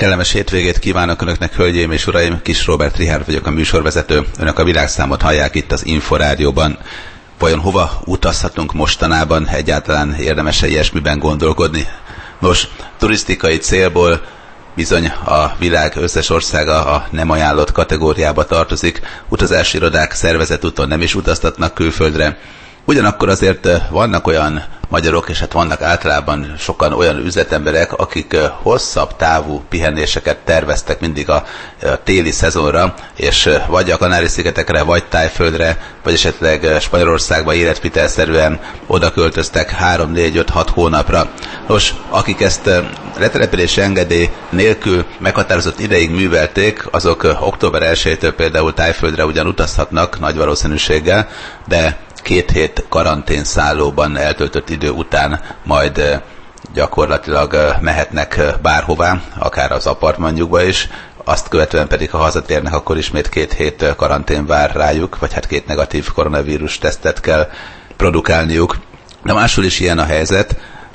Kellemes hétvégét kívánok Önöknek, hölgyeim és uraim! Kis Róbert Richárd vagyok, a műsorvezető. Önök a világszámot hallják itt az Inforádióban. Vajon hova utazhatunk mostanában? Egyáltalán érdemes-e ilyesmiben gondolkodni? Nos, turisztikai célból bizony a világ összes országa a nem ajánlott kategóriába tartozik. Utazási irodák szervezett úton nem is utaztatnak külföldre. Ugyanakkor azért vannak olyan magyarok, és hát vannak általában sokan olyan üzletemberek, akik hosszabb távú pihenéseket terveztek mindig a téli szezonra, és vagy a Kanári-szigetekre, vagy Tájföldre, vagy esetleg Spanyolországba életvitelszerűen oda költöztek 3-4-5-6 hónapra. Nos, akik ezt letelepülési engedély nélkül meghatározott ideig művelték, azok október 1-től például Tájföldre ugyan utazhatnak nagy valószínűséggel, de 2 hét karanténszállóban eltöltött idő után majd gyakorlatilag mehetnek bárhová, akár az apartmanjukba is, azt követően pedig, ha hazatérnek, akkor ismét 2 hét karantén vár rájuk, vagy hát 2 negatív koronavírus tesztet kell produkálniuk. De máshol is ilyen a helyzet.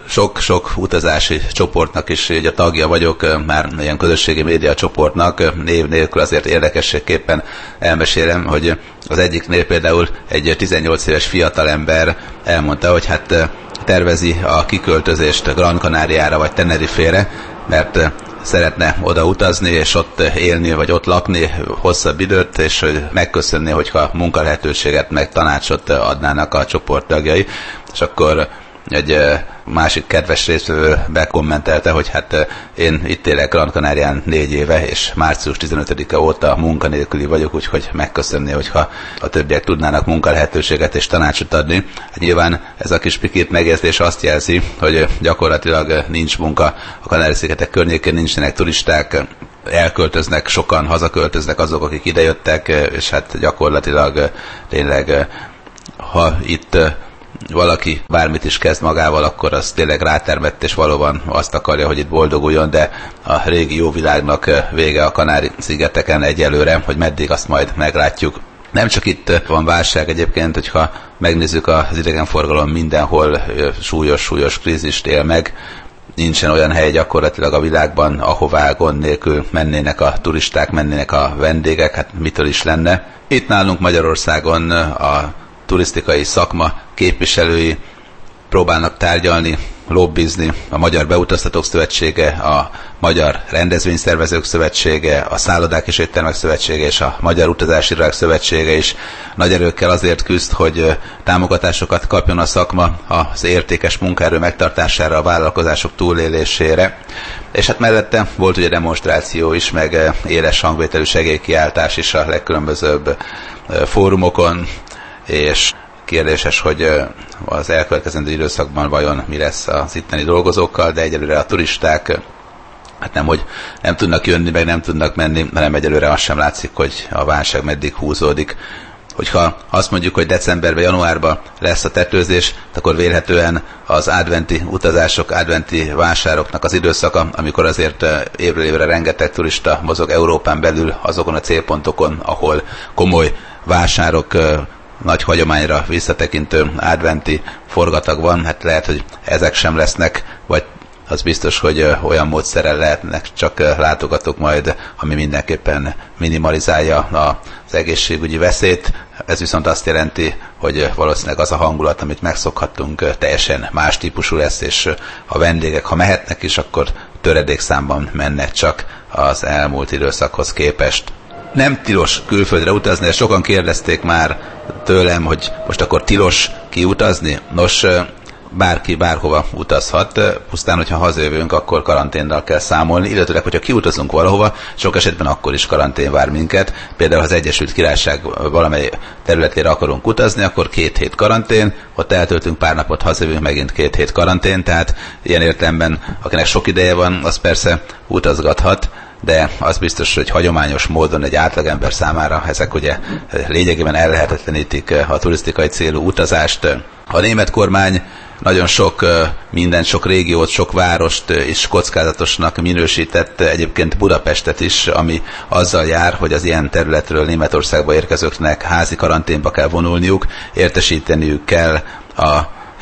Sok utazási csoportnak is a tagja vagyok, már ilyen közösségi média csoportnak, név nélkül azért érdekességképpen elmesélem, hogy az egyiknél például egy 18 éves fiatalember elmondta, hogy hát tervezi a kiköltözést Gran Canariára vagy Tenerifére, mert szeretne oda utazni, és ott élni, vagy ott lakni hosszabb időt, és megköszönni, hogyha munkalehetőséget meg tanácsot adnának a csoport tagjai, és akkor egy másik kedves résztvevő bekommentelte, hogy hát én itt élek Gran Canarián 4 éve, és március 15-e óta munkanélküli vagyok, úgyhogy megköszönni, hogyha a többiek tudnának munkalehetőséget és tanácsot adni. Hát nyilván ez a kis pikírt megjegyzés azt jelzi, hogy gyakorlatilag nincs munka a Kanári-szigetek környékén, nincsenek turisták, elköltöznek, sokan hazaköltöznek azok, akik idejöttek, és hát gyakorlatilag tényleg, ha itt valaki bármit is kezd magával, akkor az tényleg rátermett, és valóban azt akarja, hogy itt boldoguljon, de a régi jó világnak vége a Kanári-szigeteken egyelőre, hogy meddig, azt majd meglátjuk. Nem csak itt van válság egyébként, hogyha megnézzük, az idegenforgalom mindenhol súlyos krízist él meg. Nincsen olyan hely gyakorlatilag a világban, ahová gond nélkül mennének a turisták, mennének a vendégek, hát mitől is lenne. Itt nálunk Magyarországon a turisztikai szakma képviselői próbálnak tárgyalni, lobbizni, a Magyar Beutaztatók Szövetsége, a Magyar Rendezvényszervezők Szövetsége, a Szállodák és Éttermek Szövetsége és a Magyar Utazási Irodák Szövetsége is nagy erőkkel azért küzd, hogy támogatásokat kapjon a szakma az értékes munkaerő megtartására, a vállalkozások túlélésére. És hát mellette volt ugye demonstráció is, meg éles hangvételű segélykiáltás is a legkülönbözőbb fórumokon, és kérdéses, hogy az elkövetkezendő időszakban vajon mi lesz az itteni dolgozókkal, de egyelőre a turisták hát nem tudnak jönni, meg nem tudnak menni, hanem egyelőre azt sem látszik, hogy a válság meddig húzódik. Hogyha azt mondjuk, hogy decemberben, januárban lesz a tetőzés, akkor vélhetően az adventi utazások, adventi vásároknak az időszaka, amikor azért évről évre rengeteg turista mozog Európán belül azokon a célpontokon, ahol komoly vásárok, nagy hagyományra visszatekintő adventi forgatag van, hát lehet, hogy ezek sem lesznek, vagy az biztos, hogy olyan módszerrel lehetnek csak látogatók majd, ami mindenképpen minimalizálja az egészségügyi veszélyt. Ez viszont azt jelenti, hogy valószínűleg az a hangulat, amit megszokhattunk, teljesen más típusú lesz, és a vendégek, ha mehetnek is, akkor töredékszámban mennek csak az elmúlt időszakhoz képest. Nem tilos külföldre utazni, ezt sokan kérdezték már tőlem, hogy most akkor tilos kiutazni. Nos, bárki bárhova utazhat, pusztán, hogyha hazajövünk, akkor karanténnal kell számolni, illetőleg, hogyha kiutazunk valahova, sok esetben akkor is karantén vár minket. Például, ha az Egyesült Királyság valamely területére akarunk utazni, akkor 2 hét karantén, ott eltöltünk pár napot, hazajövünk, megint 2 hét karantén, tehát ilyen értelemben, akinek sok ideje van, az persze utazgathat, de az biztos, hogy hagyományos módon egy átlagember számára ezek ugye lényegében ellehetetlenítik a turisztikai célú utazást. A német kormány nagyon sok sok régiót, sok várost is kockázatosnak minősített, egyébként Budapestet is, ami azzal jár, hogy az ilyen területről Németországba érkezőknek házi karanténba kell vonulniuk, értesíteniük kell a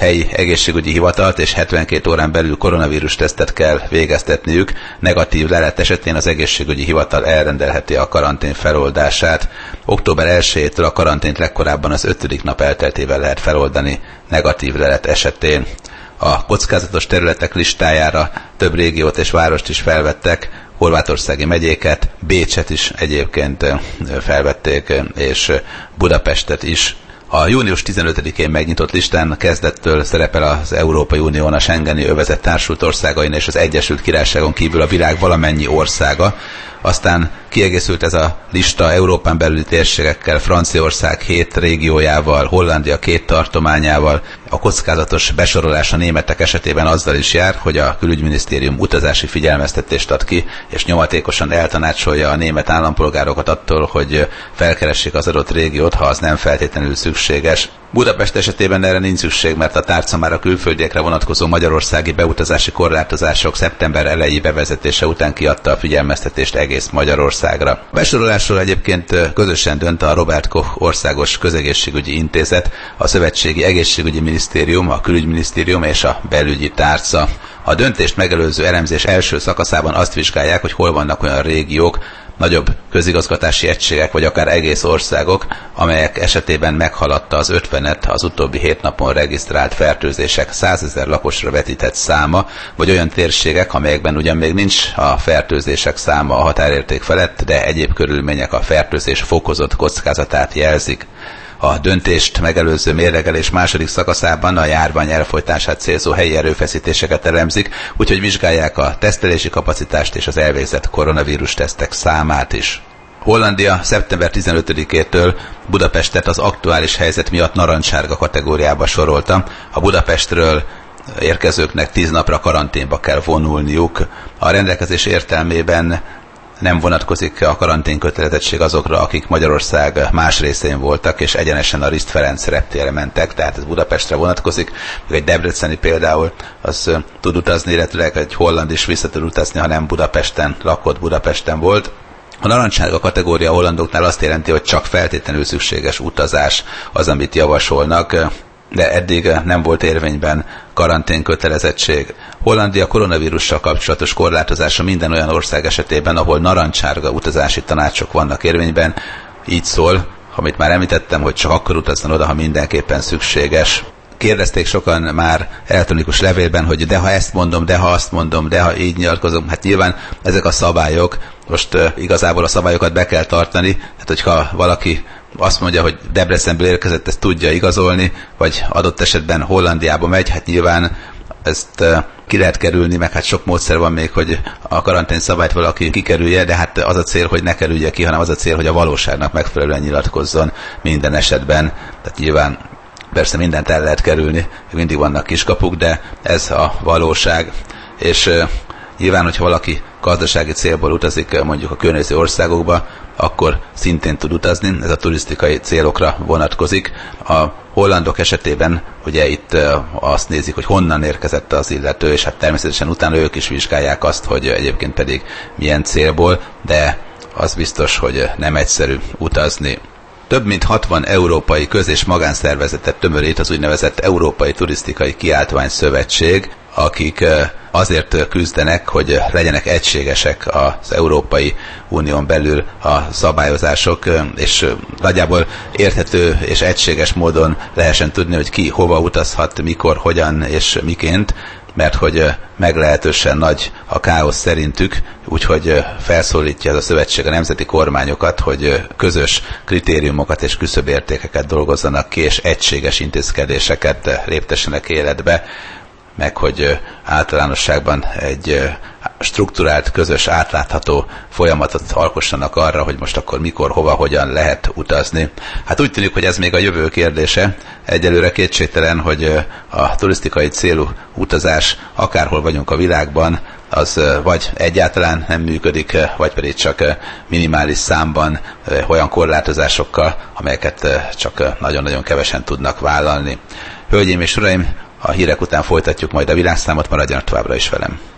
helyi egészségügyi hivatalt, és 72 órán belül koronavírus tesztet kell végeztetniük. Negatív lelet esetén az egészségügyi hivatal elrendelheti a karantén feloldását. Október 1-től a karantént legkorábban az 5. nap elteltével lehet feloldani negatív lelet esetén. A kockázatos területek listájára több régiót és várost is felvettek, horvátországi megyéket, Bécset is egyébként felvették, és Budapestet is. A június 15-én megnyitott listán kezdettől szerepel az Európai Unión a Schengeni övezet társult országain és az Egyesült Királyságon kívül a világ valamennyi országa. Aztán kiegészült ez a lista Európán belüli térségekkel, Franciaország 7 régiójával, Hollandia 2 tartományával. A kockázatos besorolás a németek esetében azzal is jár, hogy a külügyminisztérium utazási figyelmeztetést ad ki, és nyomatékosan eltanácsolja a német állampolgárokat attól, hogy felkeressék az adott régiót, ha az nem feltétlenül szükséges. Budapest esetében erre nincs szükség, mert a tárca már a külföldiekre vonatkozó magyarországi beutazási korlátozások szeptember elejé bevezetése után kiadta a figyelmeztetést egész Magyarországra. A besorolásról egyébként közösen dönt a Robert Koch Országos Közegészségügyi Intézet, a Szövetségi Egészségügyi Minisztérium, a Külügyminisztérium és a Belügyi Tárca. A döntést megelőző elemzés első szakaszában azt vizsgálják, hogy hol vannak olyan régiók, nagyobb közigazgatási egységek, vagy akár egész országok, amelyek esetében meghaladta az 50-et az utóbbi 7 napon regisztrált fertőzések 100 000 lakosra vetített száma, vagy olyan térségek, amelyekben ugyan még nincs a fertőzések száma a határérték felett, de egyéb körülmények a fertőzés fokozott kockázatát jelzik. A döntést megelőző mérlegelés második szakaszában a járvány elfojtását célzó helyi erőfeszítéseket elemzik, úgyhogy vizsgálják a tesztelési kapacitást és az elvégzett koronavírus tesztek számát is. Hollandia szeptember 15-től Budapestet az aktuális helyzet miatt narancssárga kategóriába sorolta. A Budapestről érkezőknek 10 napra karanténba kell vonulniuk. A rendelkezés értelmében nem vonatkozik a karantén kötelezettség azokra, akik Magyarország más részén voltak, és egyenesen a Riszt Ferenc reptérre mentek, tehát ez Budapestre vonatkozik. Egy debreceni például, az tud utazni, illetőleg egy holland is vissza tud utazni, ha nem Budapesten lakott, Budapesten volt. A narancssárga kategória a hollandoknál azt jelenti, hogy csak feltétlenül szükséges utazás az, amit javasolnak, de eddig nem volt érvényben karantén kötelezettség. Hollandia koronavírussal kapcsolatos korlátozása minden olyan ország esetében, ahol narancssárga utazási tanácsok vannak érvényben, így szól, amit már említettem, hogy csak akkor utazzon oda, ha mindenképpen szükséges. Kérdezték sokan már elektronikus levélben, hogy de ha ezt mondom, de ha azt mondom, de ha így nyilatkozom, hát nyilván ezek a szabályok, most igazából a szabályokat be kell tartani, hát hogyha valaki azt mondja, hogy Debrecenből érkezett, ezt tudja igazolni, vagy adott esetben Hollandiába megy, hát nyilván ezt ki lehet kerülni, meg hát sok módszer van még, hogy a karantén szabályt valaki kikerülje, de hát az a cél, hogy ne kerülje ki, hanem az a cél, hogy a valóságnak megfelelően nyilatkozzon minden esetben. Tehát nyilván persze mindent el lehet kerülni, mindig vannak kiskapuk, de ez a valóság. És nyilván, hogyha valaki gazdasági célból utazik mondjuk a környező országokba, akkor szintén tud utazni, ez a turisztikai célokra vonatkozik. A hollandok esetében ugye itt azt nézik, hogy honnan érkezett az illető, és hát természetesen utána ők is vizsgálják azt, hogy egyébként pedig milyen célból, de az biztos, hogy nem egyszerű utazni. Több mint 60 európai köz- és magánszervezetet tömörít az úgynevezett Európai Turisztikai Kiáltvány Szövetség, akik azért küzdenek, hogy legyenek egységesek az Európai Unión belül a szabályozások, és nagyjából érthető és egységes módon lehessen tudni, hogy ki hova utazhat, mikor, hogyan és miként, mert hogy meglehetősen nagy a káosz szerintük, úgyhogy felszólítja ez a szövetség a nemzeti kormányokat, hogy közös kritériumokat és küszöbértékeket dolgozzanak ki, és egységes intézkedéseket léptessenek életbe, meg hogy általánosságban egy strukturált, közös, átlátható folyamatot alkossanak arra, hogy most akkor mikor, hova, hogyan lehet utazni. Hát úgy tűnik, hogy ez még a jövő kérdése. Egyelőre kétségtelen, hogy a turisztikai célú utazás, akárhol vagyunk a világban, az vagy egyáltalán nem működik, vagy pedig csak minimális számban olyan korlátozásokkal, amelyeket csak nagyon-nagyon kevesen tudnak vállalni. Hölgyeim és uraim, a hírek után folytatjuk majd a világszámot, maradjanak továbbra is velem.